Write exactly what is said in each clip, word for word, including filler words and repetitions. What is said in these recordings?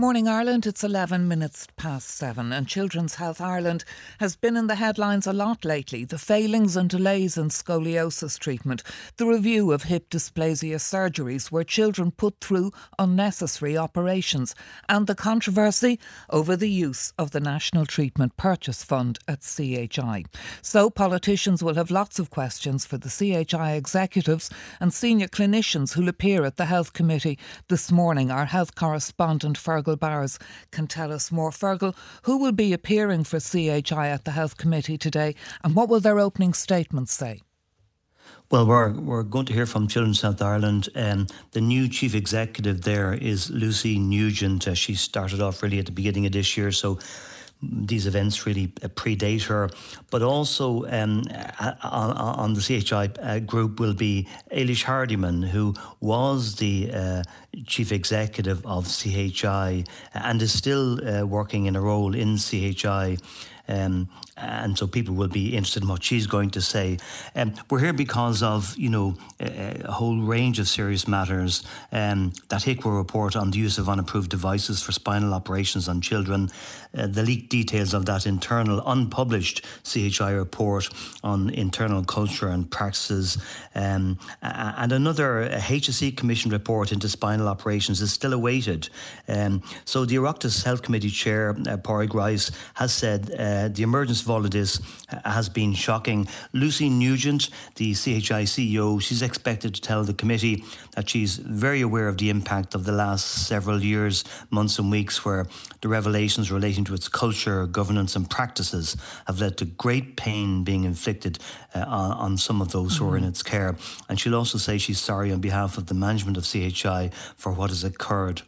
Morning Ireland, it's eleven minutes past seven, and Children's Health Ireland has been in the headlines a lot lately. The failings and delays in scoliosis treatment, the review of hip dysplasia surgeries where children put through unnecessary operations, and the controversy over the use of the National Treatment Purchase Fund at C H I. So politicians will have lots of questions for the C H I executives and senior clinicians who'll appear at the Health Committee this morning. Our health correspondent Fergal Bowers can tell us more. Fergal, who will be appearing for C H I at the Health Committee today, and what will their opening statements say? Well, we're we're going to hear from Children's Health Ireland. Um, the new chief executive there is Lucy Nugent. Uh, she started off really at the beginning of this year, so these events really predate her. But also um, on, on the C H I uh, group will be Eilish Hardiman, who was the uh, chief executive of C H I and is still uh, working in a role in C H I. Um, and so people will be interested in what she's going to say. Um, we're here because of, you know, a, a whole range of serious matters. Um, that H I C W A report on the use of unapproved devices for spinal operations on children, uh, the leaked details of that internal unpublished C H I report on internal culture and practices, um, and another H S E Commission report into spinal operations is still awaited. Um, so the Oireachtas Health Committee Chair, uh, Pádraig Rice, has said uh, the emergence of all of this has been shocking. Lucy Nugent, the C H I C E O, she's expected to tell the committee that she's very aware of the impact of the last several years, months and weeks, where the revelations relating to its culture, governance and practices have led to great pain being inflicted uh, on, on some of those mm-hmm. who are in its care. And she'll also say she's sorry on behalf of the management of C H I for what has occurred.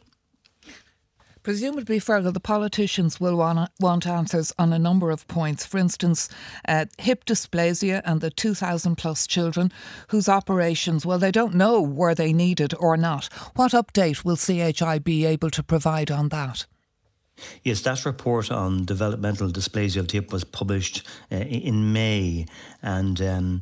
Presumably, Fergal, the politicians will want, want answers on a number of points. For instance, uh, hip dysplasia and the two thousand plus children whose operations, well, they don't know were they needed or not. What update will C H I be able to provide on that? Yes, that report on developmental dysplasia of the hip was published uh, in May, and Um,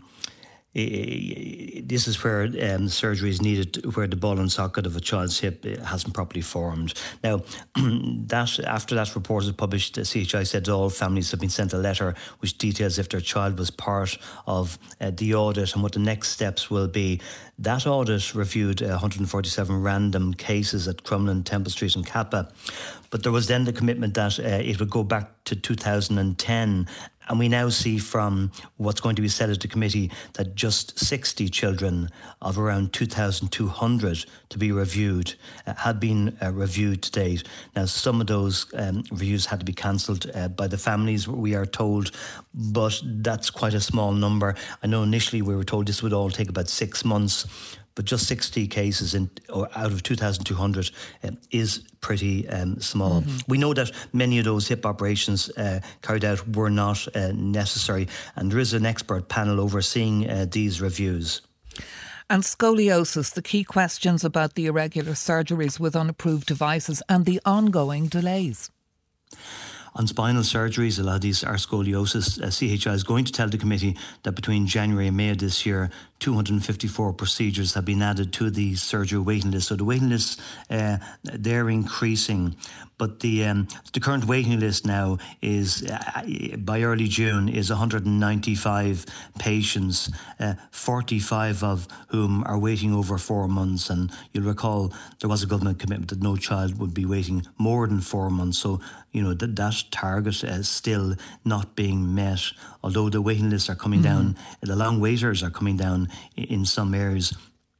this is where um, surgery is needed, where the ball and socket of a child's hip hasn't properly formed. Now, that after that report was published, the C H I said all families have been sent a letter which details if their child was part of uh, the audit and what the next steps will be. That audit reviewed uh, one hundred forty-seven random cases at Crumlin, Temple Street and Kappa. But there was then the commitment that uh, it would go back to two thousand ten. And we now see from what's going to be said at the committee that just sixty children of around two thousand two hundred to be reviewed uh, had been uh, reviewed to date. Now, some of those um, reviews had to be cancelled uh, by the families, we are told, but that's quite a small number. I know initially we were told this would all take about six months. But just sixty cases in, or out of two thousand two hundred um, is pretty um, small. Mm-hmm. We know that many of those hip operations uh, carried out were not uh, necessary, and there is an expert panel overseeing uh, these reviews. And scoliosis, the key questions about the irregular surgeries with unapproved devices and the ongoing delays. On spinal surgeries, a lot of these are scoliosis. Uh, C H I is going to tell the committee that between January and May of this year, two hundred fifty-four procedures have been added to the surgery waiting list. So the waiting lists, uh, they're increasing. But the um, the current waiting list now is, uh, by early June, is one hundred ninety-five patients, uh, forty-five of whom are waiting over four months. And you'll recall there was a government commitment that no child would be waiting more than four months. So, you know, that, that target is still not being met, although the waiting lists are coming mm-hmm. down, the long waiters are coming down in some areas.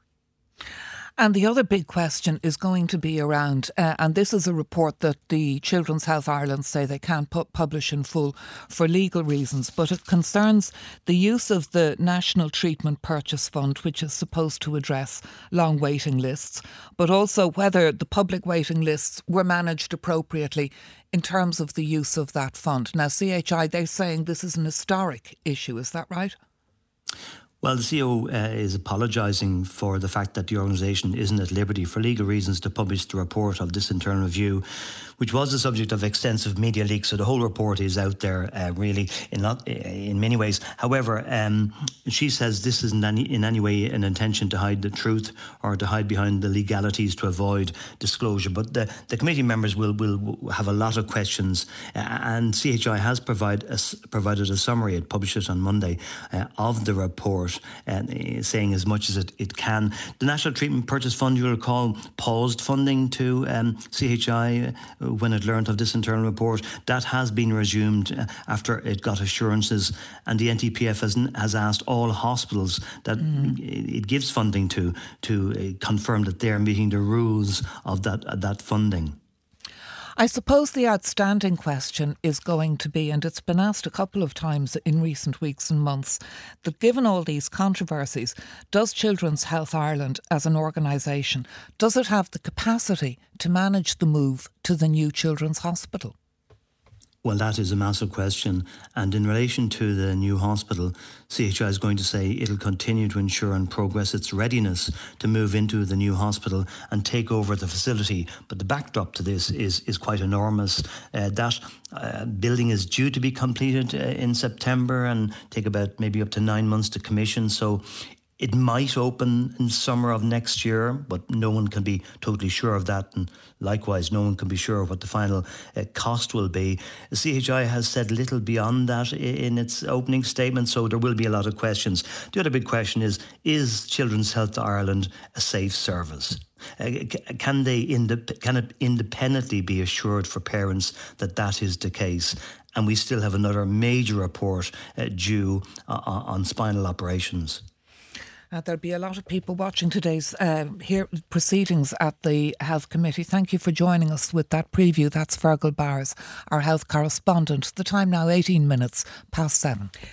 And the other big question is going to be around, uh, and this is a report that the Children's Health Ireland say they can't pu- publish in full for legal reasons, but it concerns the use of the National Treatment Purchase Fund, which is supposed to address long waiting lists, but also whether the public waiting lists were managed appropriately in terms of the use of that fund. Now, C H I, they're saying this is an historic issue, is that right? Well, the C E O uh, is apologising for the fact that the organisation isn't at liberty for legal reasons to publish the report of this internal review, which was the subject of extensive media leaks. So the whole report is out there, uh, really, in not, in many ways. However, um, she says this isn't any, in any way an intention to hide the truth or to hide behind the legalities to avoid disclosure. But the, the committee members will, will have a lot of questions, uh, and C H I has provide a, provided a summary. It published it on Monday uh, of the report, uh, saying as much as it, it can. The National Treatment Purchase Fund, you'll recall, paused funding to um, C H I uh, when it learned of this internal report. That has been resumed uh, after it got assurances, and the N T P F has, has asked all hospitals that mm. it gives funding to to uh, confirm that they're meeting the rules of that uh, that funding. I suppose the outstanding question is going to be, and it's been asked a couple of times in recent weeks and months, that given all these controversies, does Children's Health Ireland as an organisation, does it have the capacity to manage the move to the new Children's Hospital? Well, that is a massive question. And in relation to the new hospital, C H I is going to say it'll continue to ensure and progress its readiness to move into the new hospital and take over the facility. But the backdrop to this is, is quite enormous. Uh, that uh, building is due to be completed uh, in September and take about maybe up to nine months to commission. So it might open in summer of next year, but no one can be totally sure of that. And likewise, no one can be sure of what the final uh, cost will be. C H I has said little beyond that in its opening statement, so there will be a lot of questions. The other big question is, is Children's Health Ireland a safe service? Uh, can they indep- can it independently be assured for parents that that is the case? And we still have another major report uh, due uh, on spinal operations. Uh, there'll be a lot of people watching today's uh, here proceedings at the Health Committee. Thank you for joining us with that preview. That's Fergal Bars, our health correspondent. The time now eighteen minutes past seven.